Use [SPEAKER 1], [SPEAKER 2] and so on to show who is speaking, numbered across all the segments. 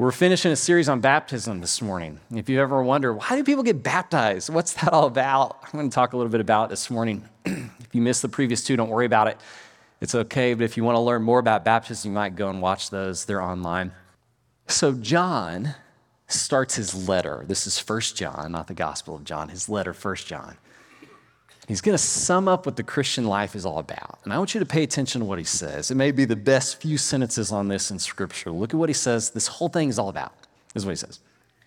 [SPEAKER 1] We're finishing a series on baptism this morning. If you ever wonder, why do people get baptized? What's that all about? I'm going to talk a little bit about it this morning. If you missed the previous two, don't worry about it. It's okay, but if you want to learn more about baptism, you might go and watch those. They're online. So John starts his letter. This is 1 John, not the Gospel of John, his letter, 1 John. He's going to sum up what the Christian life is all about. And I want you to pay attention to what he says. It may be the best few sentences on this in Scripture. Look at what he says. This whole thing is all about. This is what he says.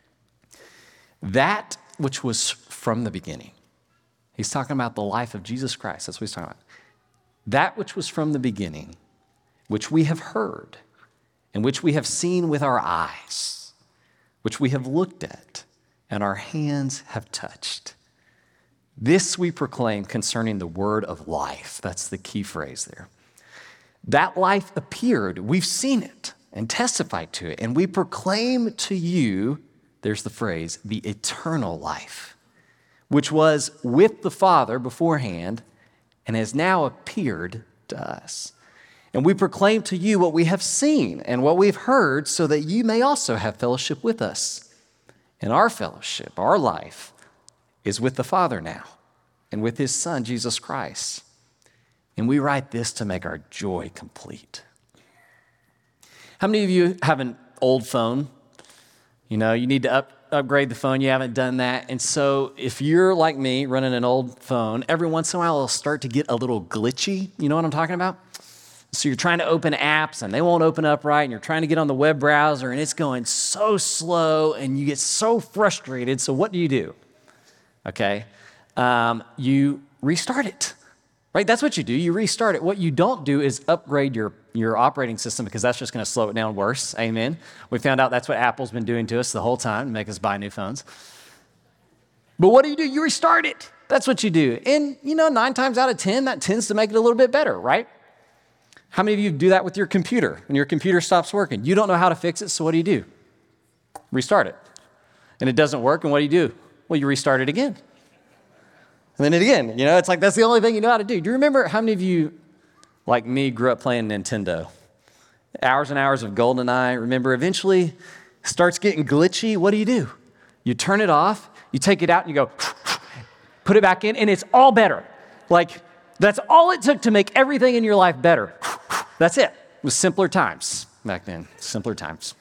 [SPEAKER 1] That which was from the beginning. He's talking about the life of Jesus Christ. That's what he's talking about. That which was from the beginning, which we have heard, and which we have seen with our eyes, which we have looked at, and our hands have touched. This we proclaim concerning the word of life. That's the key phrase there. That life appeared. We've seen it and testified to it. And we proclaim to you, there's the phrase, the eternal life, which was with the Father beforehand and has now appeared to us. And we proclaim to you what we have seen and what we've heard so that you may also have fellowship with us. And our fellowship, our life, is with the Father now and with his Son, Jesus Christ. And we write this to make our joy complete. How many of you have an old phone? You know, you need to upgrade the phone. You haven't done that. And so if you're like me, running an old phone, every once in a while it'll start to get a little glitchy. You know what I'm talking about? So you're trying to open apps and they won't open up right, and you're trying to get on the web browser and it's going so slow and you get so frustrated. So what do? Okay, you restart it, right? That's what you do. You restart it. What you don't do is upgrade your operating system, because that's just going to slow it down worse. Amen. We found out that's what Apple's been doing to us the whole time, to make us buy new phones. But what do? You restart it. That's what you do. And 9 times out of 10, that tends to make it a little bit better, right? How many of you do that with your computer? When your computer stops working, you don't know how to fix it, so what do? Restart it. And it doesn't work, and what do? Well, you restart it again. And then it again. It's like that's the only thing you know how to do. Do you remember how many of you, like me, grew up playing Nintendo? Hours and hours of GoldenEye. Remember, eventually it starts getting glitchy. What do? You turn it off, you take it out, and you go, put it back in, and it's all better. Like, that's all it took to make everything in your life better. That's it. It was simpler times back then, simpler times.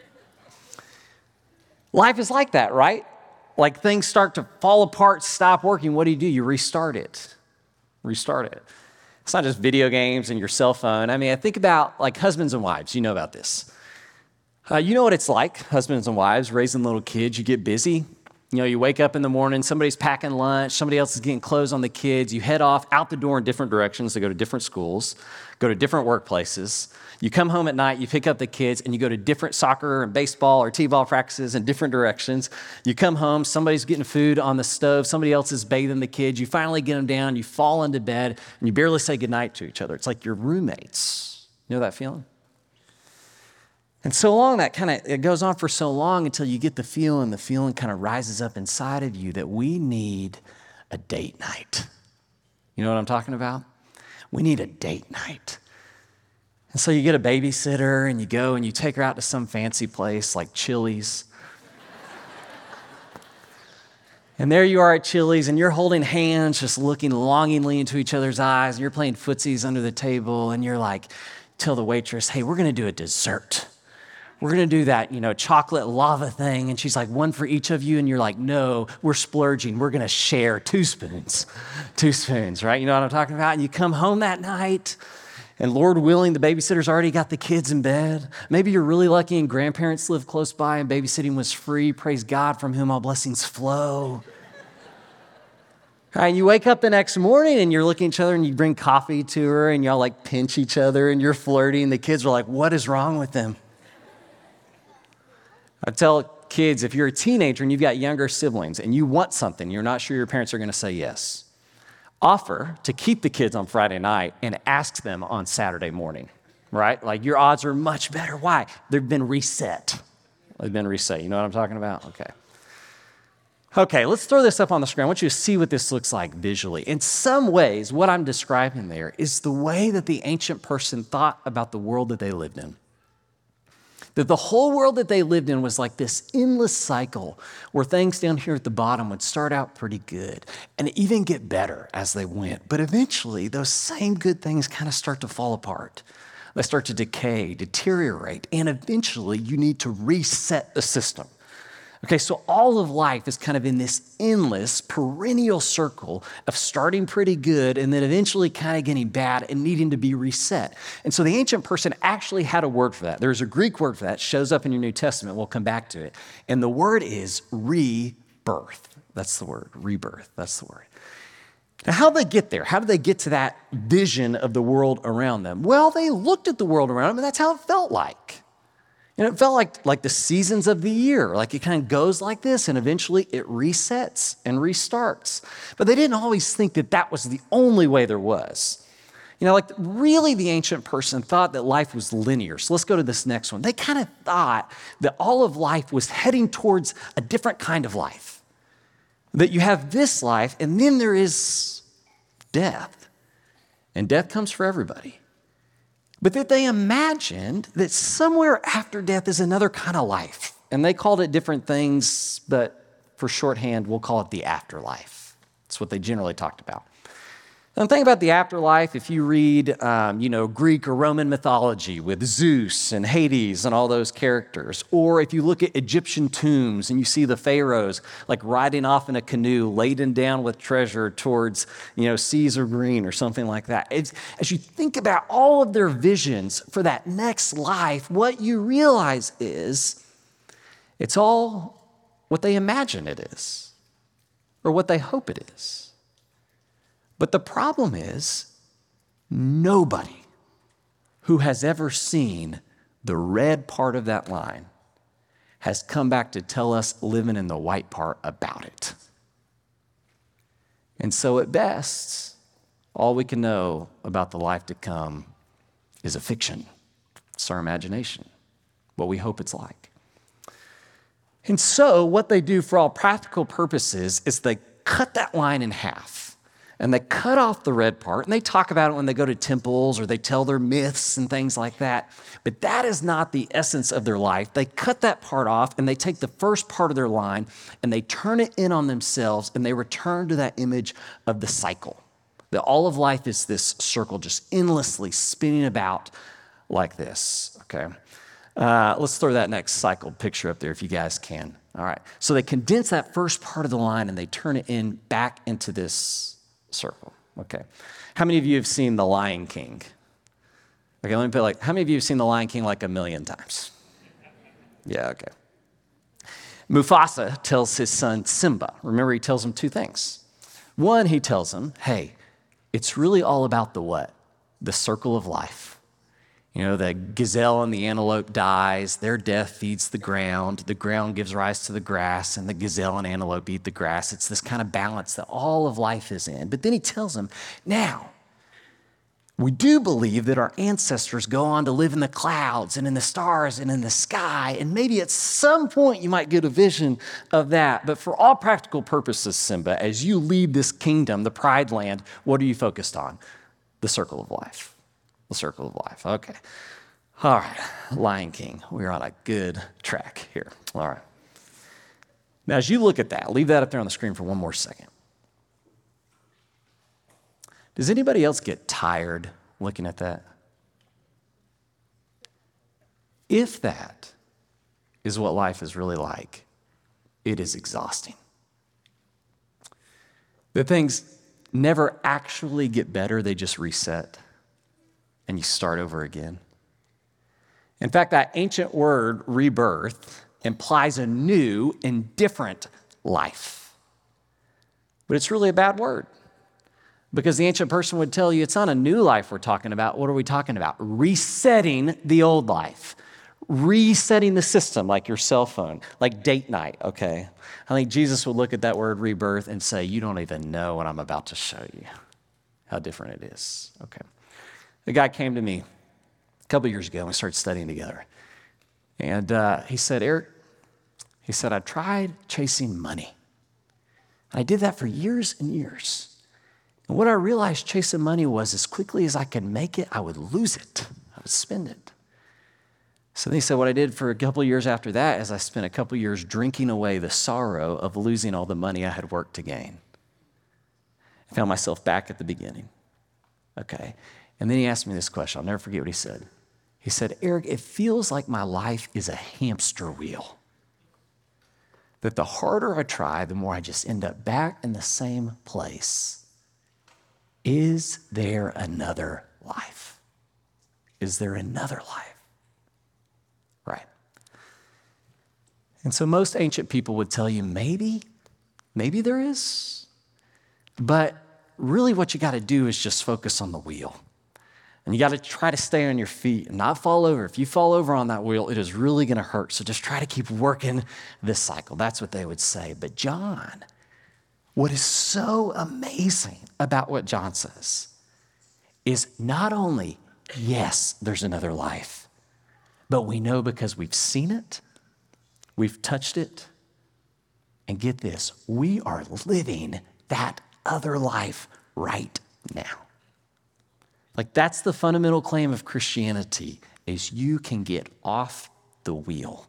[SPEAKER 1] Life is like that, right? Like things start to fall apart, stop working. What do? You restart it. Restart it. It's not just video games and your cell phone. I think about like husbands and wives. You know about this. You know what it's like, husbands and wives, raising little kids. You get busy. You wake up in the morning, somebody's packing lunch, somebody else is getting clothes on the kids. You head off out the door in different directions to go to different schools, go to different workplaces. You come home at night, you pick up the kids, and you go to different soccer and baseball or t-ball practices in different directions. You come home, somebody's getting food on the stove, somebody else is bathing the kids. You finally get them down, you fall into bed, and you barely say goodnight to each other. It's like you're roommates. You know that feeling? And so long, it goes on for so long until you get the feeling kind of rises up inside of you that we need a date night. You know what I'm talking about? We need a date night. And so you get a babysitter and you go and you take her out to some fancy place like Chili's. And there you are at Chili's and you're holding hands, just looking longingly into each other's eyes, and you're playing footsies under the table, and you're like, tell the waitress, hey, we're going to do a dessert. We're going to do that, chocolate lava thing. And she's like, one for each of you. And you're like, no, we're splurging. We're going to share 2 spoons, right? You know what I'm talking about? And you come home that night and Lord willing, the babysitter's already got the kids in bed. Maybe you're really lucky and grandparents live close by and babysitting was free. Praise God, from whom all blessings flow. And you wake up the next morning and you're looking at each other and you bring coffee to her and y'all like pinch each other and you're flirting. The kids are like, what is wrong with them? I tell kids, if you're a teenager and you've got younger siblings and you want something, you're not sure your parents are going to say yes, offer to keep the kids on Friday night and ask them on Saturday morning, right? Like your odds are much better. Why? They've been reset. You know what I'm talking about? Okay, let's throw this up on the screen. I want you to see what this looks like visually. In some ways, what I'm describing there is the way that the ancient person thought about the world that they lived in. That the whole world that they lived in was like this endless cycle where things down here at the bottom would start out pretty good and even get better as they went. But eventually, those same good things kind of start to fall apart. They start to decay, deteriorate, and eventually you need to reset the system. Okay, so all of life is kind of in this endless, perennial circle of starting pretty good and then eventually kind of getting bad and needing to be reset. And so the ancient person actually had a word for that. There's a Greek word for that. It shows up in your New Testament. We'll come back to it. And the word is rebirth. That's the word, rebirth. That's the word. Now, how did they get there? How did they get to that vision of the world around them? Well, they looked at the world around them, and that's how it felt like. And it felt like the seasons of the year, like it kind of goes like this and eventually it resets and restarts. But they didn't always think that that was the only way there was. Like really the ancient person thought that life was linear. So let's go to this next one. They kind of thought that all of life was heading towards a different kind of life. That you have this life and then there is death. And death comes for everybody. But that they imagined that somewhere after death is another kind of life. And they called it different things, but for shorthand, we'll call it the afterlife. That's what they generally talked about. And the thing about the afterlife, if you read, Greek or Roman mythology with Zeus and Hades and all those characters, or if you look at Egyptian tombs and you see the pharaohs like riding off in a canoe laden down with treasure towards, seas of green or something like that. As you think about all of their visions for that next life, what you realize is it's all what they imagine it is or what they hope it is. But the problem is, nobody who has ever seen the red part of that line has come back to tell us living in the white part about it. And so at best, all we can know about the life to come is a fiction. It's our imagination, what we hope it's like. And so what they do for all practical purposes is they cut that line in half. And they cut off the red part, and they talk about it when they go to temples or they tell their myths and things like that. But that is not the essence of their life. They cut that part off, and they take the first part of their line, and they turn it in on themselves, and they return to that image of the cycle. That all of life is this circle just endlessly spinning about like this, okay? Let's throw that next cycle picture up there if you guys can. All right, so they condense that first part of the line, and they turn it in back into this circle. Okay. How many of you have seen The Lion King? Okay, let me put how many of you have seen The Lion King like 1,000,000 times? Yeah, okay. Mufasa tells his son Simba. Remember, he tells him two things. One, he tells him, hey, it's really all about the what? The circle of life. The gazelle and the antelope dies, their death feeds the ground gives rise to the grass, and the gazelle and antelope eat the grass. It's this kind of balance that all of life is in. But then he tells them, now, we do believe that our ancestors go on to live in the clouds and in the stars and in the sky, and maybe at some point you might get a vision of that. But for all practical purposes, Simba, as you leave this kingdom, the Pride Land, what are you focused on? The circle of life. The circle of life. Okay. All right. Lion King. We're on a good track here. All right. Now, as you look at that, leave that up there on the screen for one more second. Does anybody else get tired looking at that? If that is what life is really like, it is exhausting. The things never actually get better, they just reset. And you start over again. In fact, that ancient word, rebirth, implies a new and different life. But it's really a bad word. Because the ancient person would tell you it's not a new life we're talking about. What are we talking about? Resetting the old life. Resetting the system, like your cell phone, like date night, okay? I think Jesus would look at that word rebirth and say, you don't even know what I'm about to show you, how different it is, okay? The guy came to me a couple years ago and we started studying together. And he said, Eric, I tried chasing money. I did that for years and years. And what I realized chasing money was as quickly as I could make it, I would lose it. I would spend it. So then he said, what I did for a couple of years after that is I spent a couple of years drinking away the sorrow of losing all the money I had worked to gain. I found myself back at the beginning. Okay. And then he asked me this question. I'll never forget what he said. He said, Eric, it feels like my life is a hamster wheel. That the harder I try, the more I just end up back in the same place. Is there another life? Is there another life? Right. And so most ancient people would tell you, maybe there is. But really what you got to do is just focus on the wheel. And you got to try to stay on your feet and not fall over. If you fall over on that wheel, it is really going to hurt. So just try to keep working this cycle. That's what they would say. But John, what is so amazing about what John says is not only, yes, there's another life, but we know because we've seen it, we've touched it, and get this, we are living that other life right now. Like that's the fundamental claim of Christianity is you can get off the wheel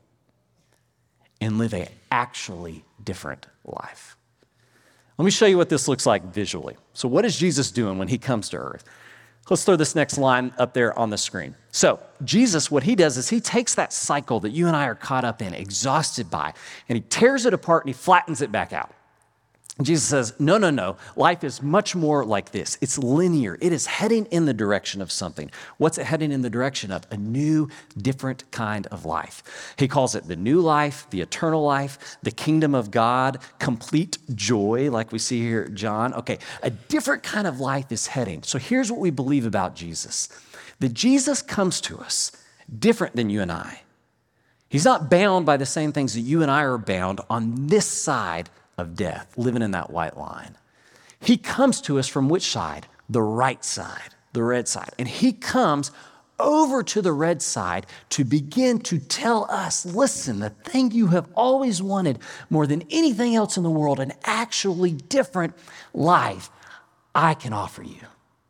[SPEAKER 1] and live an actually different life. Let me show you what this looks like visually. So what is Jesus doing when he comes to earth? Let's throw this next line up there on the screen. So Jesus, what he does is he takes that cycle that you and I are caught up in, exhausted by, and he tears it apart and he flattens it back out. Jesus says, no. Life is much more like this. It's linear. It is heading in the direction of something. What's it heading in the direction of? A new, different kind of life. He calls it the new life, the eternal life, the kingdom of God, complete joy, like we see here at John. Okay, a different kind of life is heading. So here's what we believe about Jesus. That Jesus comes to us different than you and I. He's not bound by the same things that you and I are bound on this side of death, living in that white line. He comes to us from which side? The right side, the red side. And he comes over to the red side to begin to tell us, listen, the thing you have always wanted more than anything else in the world, an actually different life, I can offer you.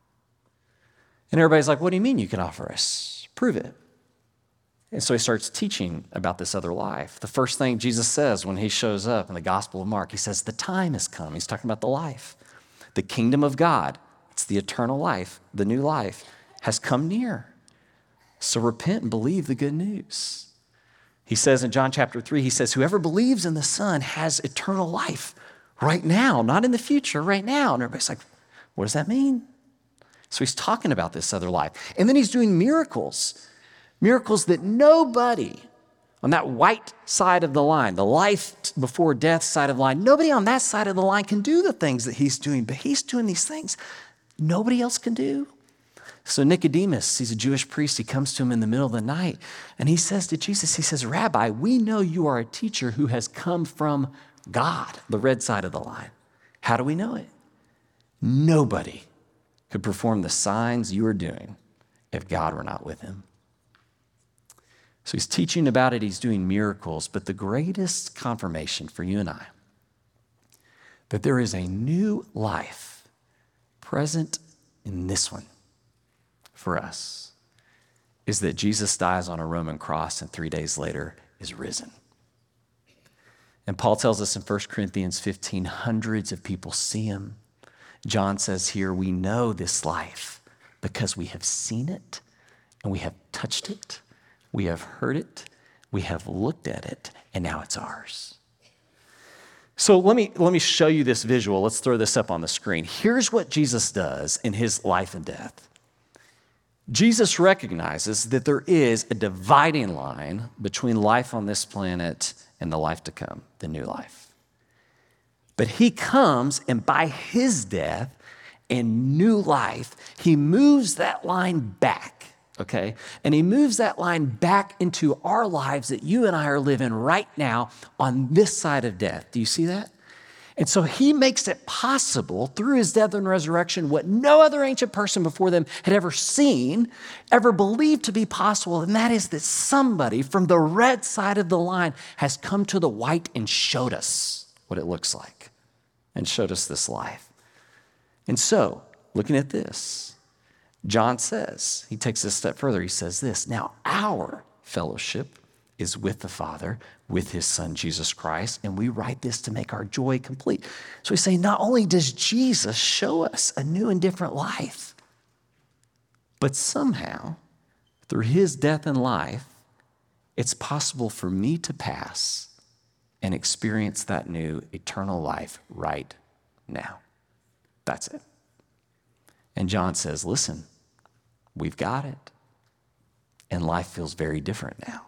[SPEAKER 1] And everybody's like, what do you mean you can offer us? Prove it. And so he starts teaching about this other life. The first thing Jesus says when he shows up in the Gospel of Mark, he says, the time has come. He's talking about the life. The kingdom of God, it's the eternal life, the new life, has come near. So repent and believe the good news. He says in John chapter 3, he says, whoever believes in the Son has eternal life right now, not in the future, right now. And everybody's like, what does that mean? So he's talking about this other life. And then he's doing miracles. Miracles that nobody on that white side of the line, the life before death side of the line, nobody on that side of the line can do the things that he's doing, but he's doing these things nobody else can do. So Nicodemus, he's a Jewish priest, he comes to him in the middle of the night and he says to Jesus, he says, Rabbi, we know you are a teacher who has come from God, the red side of the line. How do we know it? Nobody could perform the signs you are doing if God were not with him. So he's teaching about it, he's doing miracles, but the greatest confirmation for you and I that there is a new life present in this one for us is that Jesus dies on a Roman cross and 3 days later is risen. And Paul tells us in 1 Corinthians 15, hundreds of people see him. John says here, we know this life because we have seen it and we have touched it. We have heard it, we have looked at it, and now it's ours. So let me show you this visual. Let's throw this up on the screen. Here's what Jesus does in his life and death. Jesus recognizes that there is a dividing line between life on this planet and the life to come, the new life. But he comes, and by his death and new life, he moves that line back. Okay? And he moves that line back into our lives that you and I are living right now on this side of death. Do you see that? And so he makes it possible through his death and resurrection, what no other ancient person before them had ever seen, ever believed to be possible. And that is that somebody from the red side of the line has come to the white and showed us what it looks like and showed us this life. And so, looking at this, John says, he takes this a step further. He says this, now our fellowship is with the Father, with his Son, Jesus Christ, and we write this to make our joy complete. So we say, not only does Jesus show us a new and different life, but somehow, through his death and life, it's possible for me to pass and experience that new eternal life right now. That's it. And John says, listen, we've got it. And life feels very different now.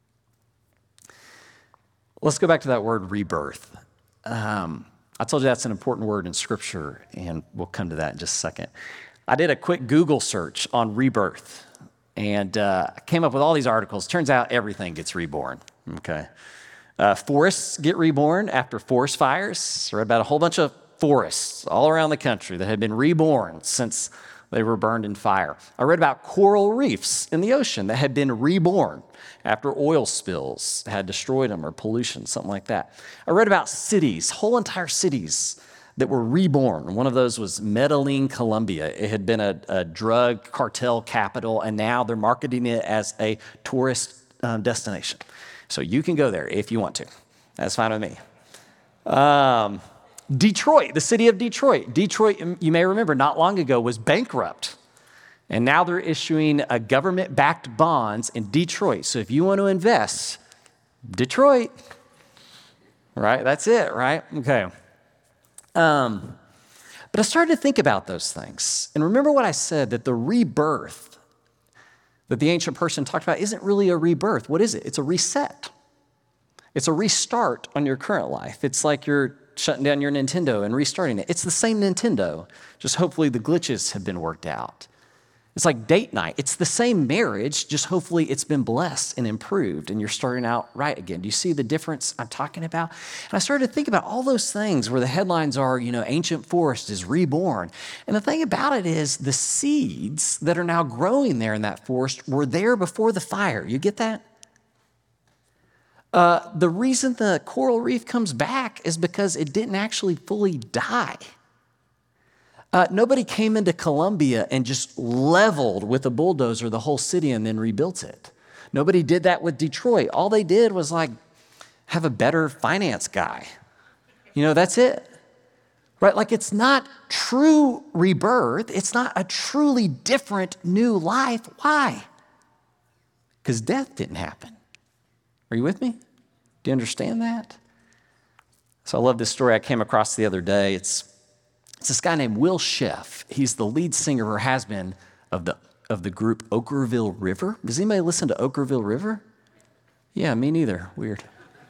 [SPEAKER 1] Let's go back to that word rebirth. I told you that's an important word in Scripture, and we'll come to that in just a second. I did a quick Google search on rebirth, and I came up with all these articles. Turns out everything gets reborn, okay? Forests get reborn after forest fires. I read about a whole bunch of forests all around the country that had been reborn since they were burned in fire. I read about coral reefs in the ocean that had been reborn after oil spills had destroyed them or pollution, something like that. I read about cities, whole entire cities that were reborn. One of those was Medellin, Colombia. It had been a drug cartel capital, and now they're marketing it as a tourist destination. So you can go there if you want to. That's fine with me. Detroit, the city of Detroit. Detroit, you may remember, not long ago was bankrupt. And now they're issuing government-backed bonds in Detroit. So if you want to invest, Detroit, right? That's it, right? Okay. But I started to think about those things. And remember what I said, that the rebirth that the ancient person talked about isn't really a rebirth. What is it? It's a reset. It's a restart on your current life. It's like you're shutting down your Nintendo and restarting it. It's the same Nintendo, just hopefully the glitches have been worked out. It's like date night. It's the same marriage, just hopefully it's been blessed and improved and you're starting out right again. Do you see the difference I'm talking about? And I started to think about all those things where the headlines are, ancient forest is reborn. And the thing about it is the seeds that are now growing there in that forest were there before the fire. You get that? The reason the coral reef comes back is because it didn't actually fully die. Nobody came into Colombia and just leveled with a bulldozer the whole city and then rebuilt it. Nobody did that with Detroit. All they did was have a better finance guy. That's it. Right? It's not true rebirth. It's not a truly different new life. Why? Because death didn't happen. Are you with me? Do you understand that? So I love this story I came across the other day. It's this guy named Will Sheff. He's the lead singer, or has been, of the group Okkervil River. Does anybody listen to Okkervil River? Yeah, me neither. Weird.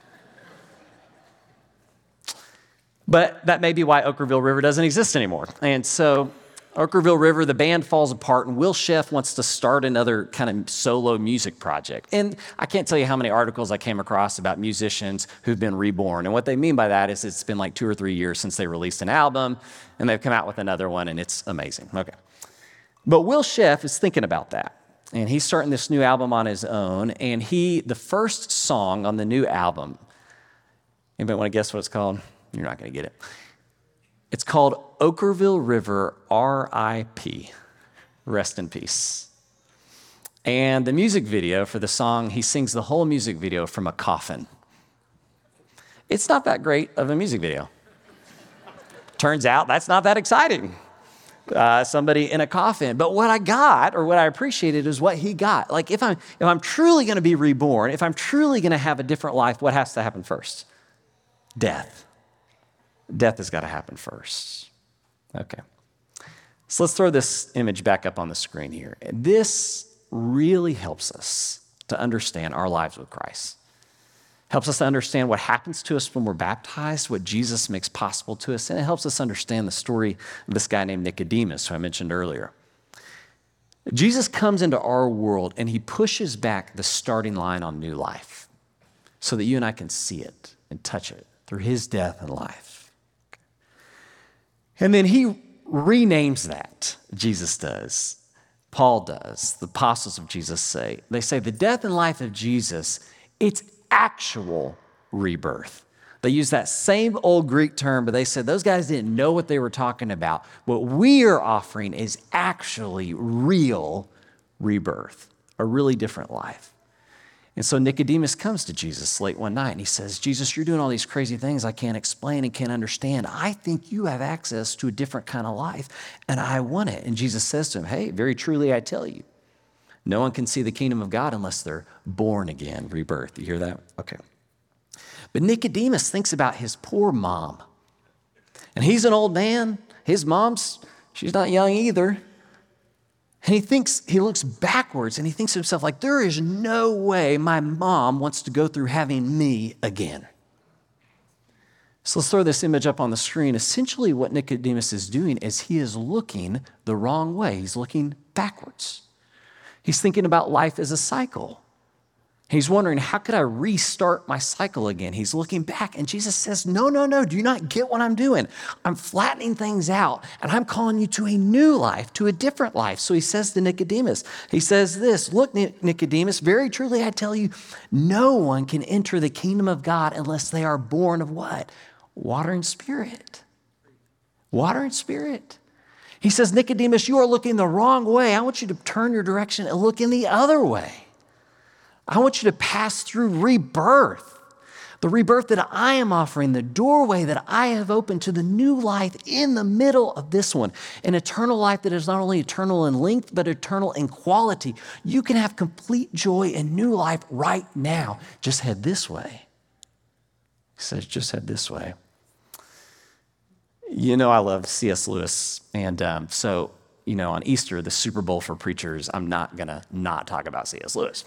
[SPEAKER 1] But that may be why Okkervil River doesn't exist anymore. And so Okkervil River, the band falls apart, and Will Sheff wants to start another kind of solo music project. And I can't tell you how many articles I came across about musicians who've been reborn. And what they mean by that is it's been 2 or 3 years since they released an album, and they've come out with another one, and it's amazing. Okay. But Will Sheff is thinking about that. And he's starting this new album on his own, and the first song on the new album, anybody want to guess what it's called? You're not going to get it. It's called Okkervil River R.I.P. Rest in peace. And the music video for the song, he sings the whole music video from a coffin. It's not that great of a music video. Turns out that's not that exciting. Somebody in a coffin. But what I got, or what I appreciated, is what he got. If I'm truly going to be reborn, if I'm truly going to have a different life, what has to happen first? Death. Death has got to happen first. Okay. So let's throw this image back up on the screen here. This really helps us to understand our lives with Christ. Helps us to understand what happens to us when we're baptized, what Jesus makes possible to us, and it helps us understand the story of this guy named Nicodemus, who I mentioned earlier. Jesus comes into our world and he pushes back the starting line on new life so that you and I can see it and touch it through his death and life. And then he renames that, Jesus does. Paul does. The apostles of Jesus say the death and life of Jesus, it's actual rebirth. They use that same old Greek term, but they said those guys didn't know what they were talking about. What we are offering is actually real rebirth, a really different life. And so Nicodemus comes to Jesus late one night and he says, Jesus, you're doing all these crazy things I can't explain and can't understand. I think you have access to a different kind of life and I want it. And Jesus says to him, hey, very truly I tell you, no one can see the kingdom of God unless they're born again, rebirth. You hear that? Okay. But Nicodemus thinks about his poor mom. And he's an old man. His mom's, she's not young either. And he looks backwards and he thinks to himself, like, there is no way my mom wants to go through having me again. So let's throw this image up on the screen. Essentially what Nicodemus is doing is he is looking the wrong way. He's looking backwards. He's thinking about life as a cycle. He's wondering, how could I restart my cycle again? He's looking back, and Jesus says, no, do you not get what I'm doing? I'm flattening things out, and I'm calling you to a new life, to a different life. So he says to Nicodemus, he says this, look, Nicodemus, very truly I tell you, no one can enter the kingdom of God unless they are born of what? Water and spirit. Water and spirit. He says, Nicodemus, you are looking the wrong way. I want you to turn your direction and look in the other way. I want you to pass through rebirth, the rebirth that I am offering, the doorway that I have opened to the new life in the middle of this one, an eternal life that is not only eternal in length, but eternal in quality. You can have complete joy and new life right now. Just head this way. He says, just head this way. You know, I love C.S. Lewis. And so, on Easter, the Super Bowl for preachers, I'm not going to not talk about C.S. Lewis.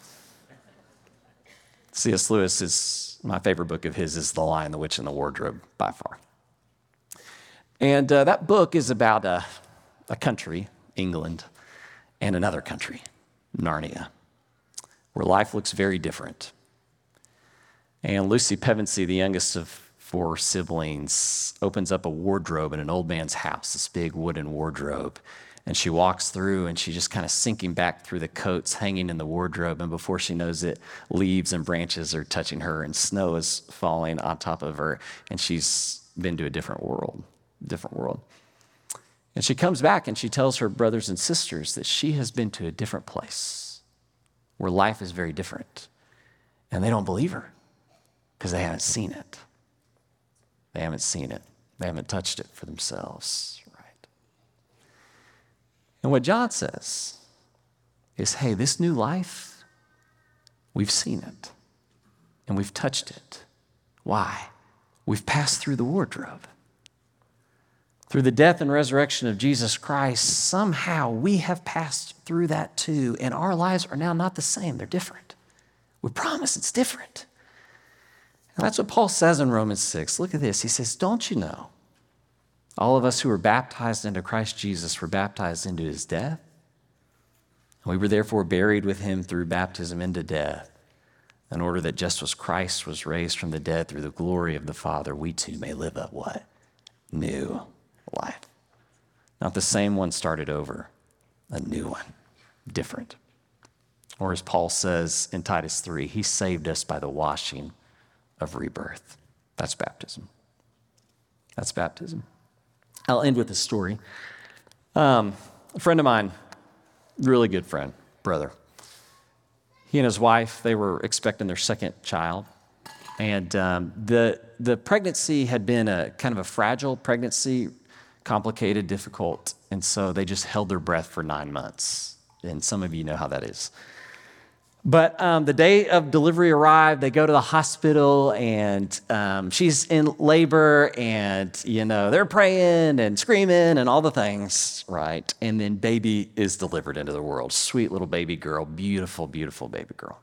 [SPEAKER 1] C.S. Lewis is, my favorite book of his is The Lion, the Witch, and the Wardrobe by far. And that book is about a country, England, and another country, Narnia, where life looks very different. And Lucy Pevensey, the youngest of 4 siblings, opens up a wardrobe in an old man's house, this big wooden wardrobe. And she walks through and she's just kind of sinking back through the coats hanging in the wardrobe. And before she knows it, leaves and branches are touching her and snow is falling on top of her. And she's been to a different world. And she comes back and she tells her brothers and sisters that she has been to a different place where life is very different. And they don't believe her because they haven't seen it. They haven't touched it for themselves. And what John says is, hey, this new life, we've seen it and we've touched it. Why? We've passed through the wardrobe. Through the death and resurrection of Jesus Christ, somehow we have passed through that too, and our lives are now not the same. They're different. We promise it's different. And that's what Paul says in Romans 6. Look at this. He says, don't you know? All of us who were baptized into Christ Jesus were baptized into his death. And we were therefore buried with him through baptism into death, in order that just as Christ was raised from the dead through the glory of the Father, we too may live a what? New life. Not the same one started over, a new one, different. Or as Paul says in Titus 3, he saved us by the washing of rebirth. That's baptism. That's baptism. I'll end with a story. A friend of mine, really good friend, brother. He and his wife, they were expecting their second child. And the pregnancy had been a kind of a fragile pregnancy, complicated, difficult. And so they just held their breath for 9 months. And some of you know how that is. But the day of delivery arrived, they go to the hospital, and she's in labor, and, they're praying and screaming and all the things, right? And then baby is delivered into the world. Sweet little baby girl, beautiful, beautiful baby girl.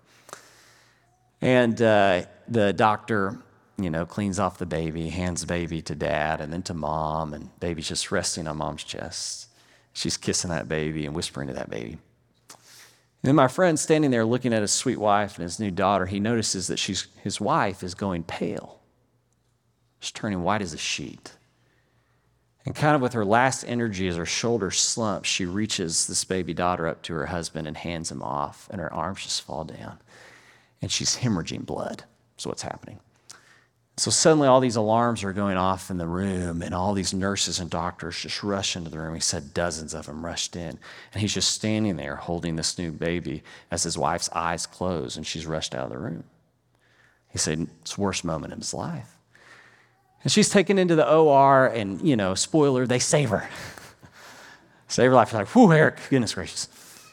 [SPEAKER 1] And the doctor, cleans off the baby, hands the baby to dad and then to mom, and baby's just resting on mom's chest. She's kissing that baby and whispering to that baby. And then my friend standing there looking at his sweet wife and his new daughter, he notices that his wife is going pale. She's turning white as a sheet. And kind of with her last energy as her shoulders slump, she reaches this baby daughter up to her husband and hands him off, and her arms just fall down. And she's hemorrhaging blood. That's what's happening. So suddenly all these alarms are going off in the room, and all these nurses and doctors just rush into the room. He said dozens of them rushed in, and he's just standing there holding this new baby as his wife's eyes close, and she's rushed out of the room. He said it's the worst moment in his life. And she's taken into the OR, and, spoiler, they save her. Save her life. Like, whew, Eric, goodness gracious.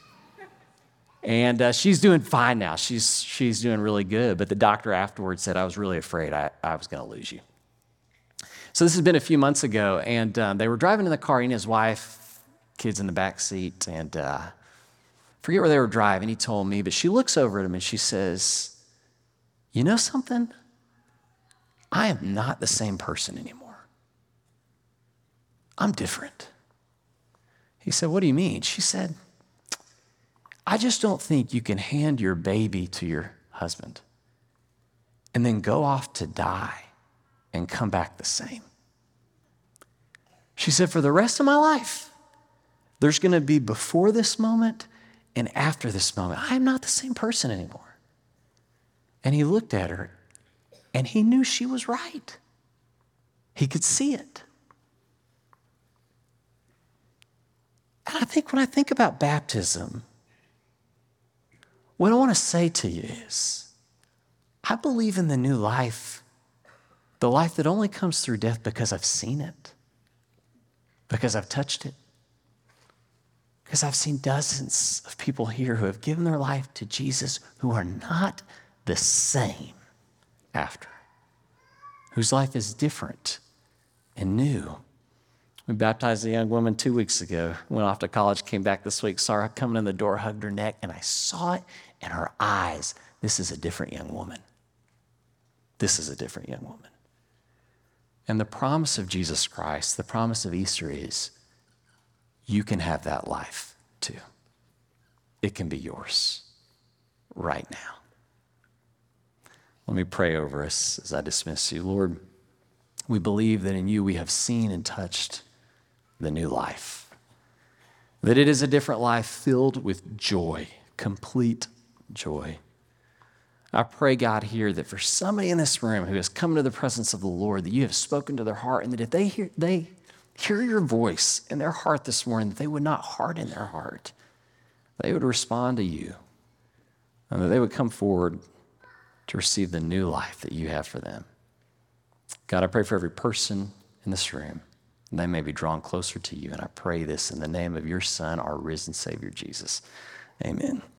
[SPEAKER 1] And she's doing fine now. She's doing really good. But the doctor afterwards said, I was really afraid I was going to lose you. So this has been a few months ago, and they were driving in the car, he and his wife, kids in the back seat, and forget where they were driving, he told me, but she looks over at him and she says, you know something? I am not the same person anymore. I'm different. He said, what do you mean? She said, I just don't think you can hand your baby to your husband and then go off to die and come back the same. She said, for the rest of my life, there's going to be before this moment and after this moment. I'm not the same person anymore. And he looked at her and he knew she was right. He could see it. And I think when I think about baptism, what I want to say to you is, I believe in the new life, the life that only comes through death because I've seen it, because I've touched it, because I've seen dozens of people here who have given their life to Jesus who are not the same after, whose life is different and new. We baptized a young woman 2 weeks ago, went off to college, came back this week, saw her coming in the door, hugged her neck, and I saw it in her eyes. This is a different young woman. This is a different young woman. And the promise of Jesus Christ, the promise of Easter is, you can have that life too. It can be yours right now. Let me pray over us as I dismiss you. Lord, we believe that in you we have seen and touched the new life, that it is a different life filled with joy, complete joy. I pray, God, here that for somebody in this room who has come into the presence of the Lord, that you have spoken to their heart, and that if they hear your voice in their heart this morning, that they would not harden their heart. They would respond to you, and that they would come forward to receive the new life that you have for them. God, I pray for every person in this room, and they may be drawn closer to you, and I pray this in the name of your Son, our risen Savior, Jesus. Amen.